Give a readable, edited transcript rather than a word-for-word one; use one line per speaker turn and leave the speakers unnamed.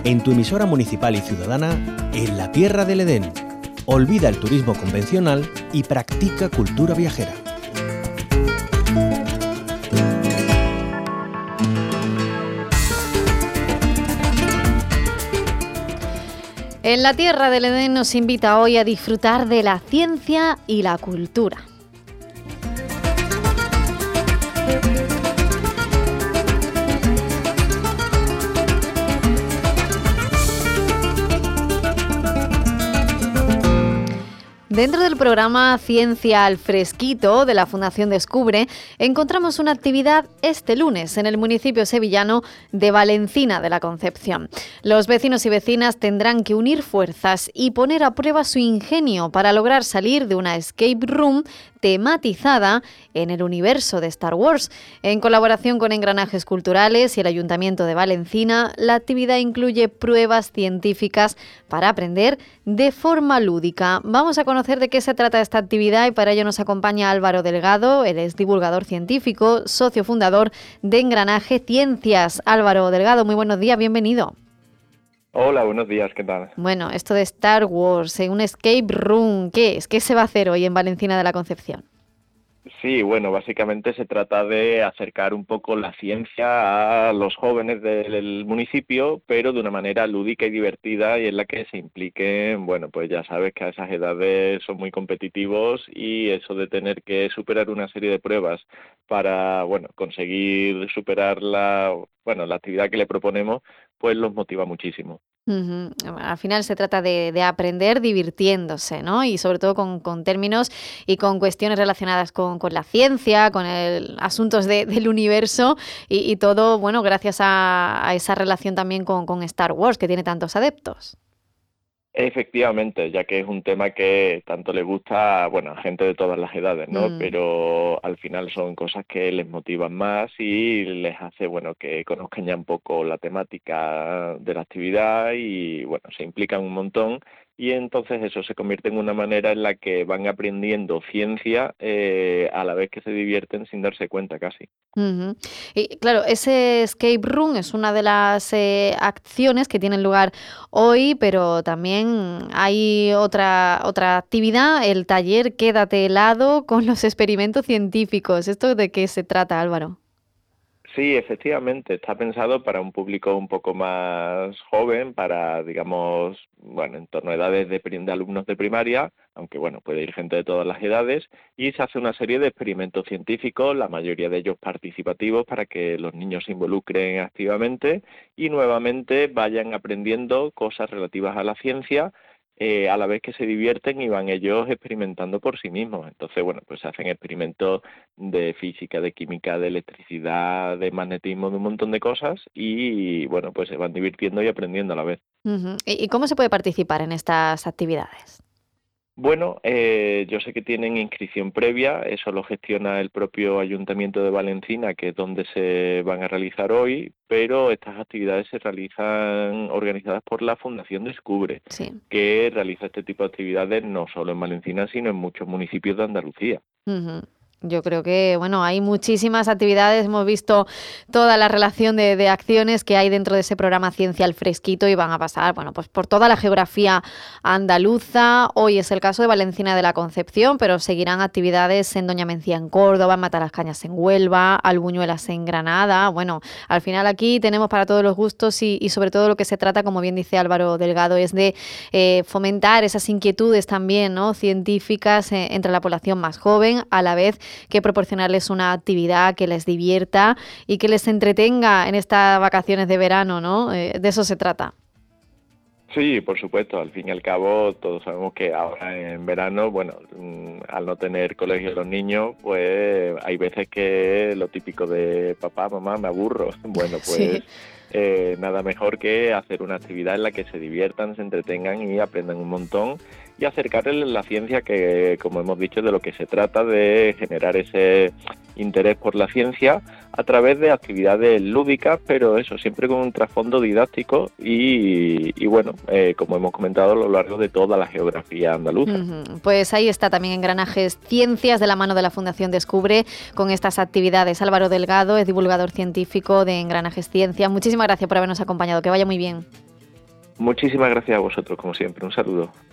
en tu emisora municipal y ciudadana, en la Tierra del Edén. Olvida el turismo convencional y practica cultura viajera.
En la Tierra del Edén nos invita hoy a disfrutar de la ciencia y la cultura. Dentro del programa Ciencia al Fresquito de la Fundación Descubre, encontramos una actividad este lunes en el municipio sevillano de Valencina de la Concepción. Los vecinos y vecinas tendrán que unir fuerzas y poner a prueba su ingenio para lograr salir de una escape room tematizada en el universo de Star Wars. En colaboración con Engranajes Culturales y el Ayuntamiento de Valencina, la actividad incluye pruebas científicas para aprender de forma lúdica. Vamos a conocer de qué se trata esta actividad y para ello nos acompaña Álvaro Delgado. Él es divulgador científico, socio fundador de Engranaje Ciencias. Álvaro Delgado, muy buenos días, bienvenido.
Hola, buenos días, ¿qué tal?
Bueno, esto de Star Wars, un escape room, ¿qué es? ¿Qué se va a hacer hoy en Valencina de la Concepción?
Sí, bueno, básicamente se trata de acercar un poco la ciencia a los jóvenes del municipio, pero de una manera lúdica y divertida y en la que se impliquen, bueno, pues ya sabes que a esas edades son muy competitivos y eso de tener que superar una serie de pruebas para, bueno, conseguir superar la actividad que le proponemos, pues los motiva muchísimo.
Uh-huh. Al final se trata de aprender divirtiéndose, ¿no? Y sobre todo con términos y con cuestiones relacionadas con la ciencia, con asuntos del universo y todo, bueno, gracias a esa relación también con Star Wars, que tiene tantos adeptos.
Efectivamente, ya que es un tema que tanto le gusta, bueno, a gente de todas las edades, ¿no? Pero al final son cosas que les motivan más y les hace, bueno, que conozcan ya un poco la temática de la actividad y, bueno, se implican un montón y entonces eso se convierte en una manera en la que van aprendiendo ciencia a la vez que se divierten sin darse cuenta casi.
Uh-huh. Y claro, ese escape room es una de las acciones que tienen lugar hoy, pero también hay otra actividad, el taller Quédate helado con los experimentos científicos. ¿Esto de qué se trata, Álvaro?
Sí, efectivamente, está pensado para un público un poco más joven, para, digamos, bueno, en torno a edades de alumnos de primaria, aunque, bueno, puede ir gente de todas las edades, y se hace una serie de experimentos científicos, la mayoría de ellos participativos, para que los niños se involucren activamente y nuevamente vayan aprendiendo cosas relativas a la ciencia, a la vez que se divierten y van ellos experimentando por sí mismos. Entonces, bueno, pues se hacen experimentos de física, de química, de electricidad, de magnetismo, de un montón de cosas y, bueno, pues se van divirtiendo y aprendiendo a la vez.
Uh-huh. ¿Y cómo se puede participar en estas actividades?
Bueno, yo sé que tienen inscripción previa, eso lo gestiona el propio Ayuntamiento de Valencina, que es donde se van a realizar hoy, pero estas actividades se realizan organizadas por la Fundación Descubre,
Sí.
que realiza este tipo de actividades no solo en Valencina, sino en muchos municipios de Andalucía.
Uh-huh. Yo creo que, bueno, hay muchísimas actividades, hemos visto toda la relación de acciones que hay dentro de ese programa Ciencia al Fresquito y van a pasar, bueno, pues por toda la geografía andaluza. Hoy es el caso de Valencina de la Concepción, pero seguirán actividades en Doña Mencía en Córdoba, en Matalascañas en Huelva, Albuñuelas en Granada. Bueno, al final aquí tenemos para todos los gustos y sobre todo lo que se trata, como bien dice Álvaro Delgado, es de fomentar esas inquietudes también, ¿no?, científicas entre la población más joven, a la vez que proporcionarles una actividad que les divierta y que les entretenga en estas vacaciones de verano, ¿no? De eso se trata.
Sí, por supuesto. Al fin y al cabo, todos sabemos que ahora en verano, bueno, al no tener colegio los niños, pues hay veces que lo típico de papá, mamá, me aburro. Bueno, pues sí. Nada mejor que hacer una actividad en la que se diviertan, se entretengan y aprendan un montón y acercarles la ciencia que, como hemos dicho, de lo que se trata, de generar ese interés por la ciencia a través de actividades lúdicas, pero eso, siempre con un trasfondo didáctico y bueno, como hemos comentado, a lo largo de toda la geografía andaluza.
Pues ahí está también Engranajes Ciencias, de la mano de la Fundación Descubre, con estas actividades. Álvaro Delgado es divulgador científico de Engranajes Ciencias. Muchísimas gracias por habernos acompañado, que vaya muy bien.
Muchísimas gracias a vosotros, como siempre. Un saludo.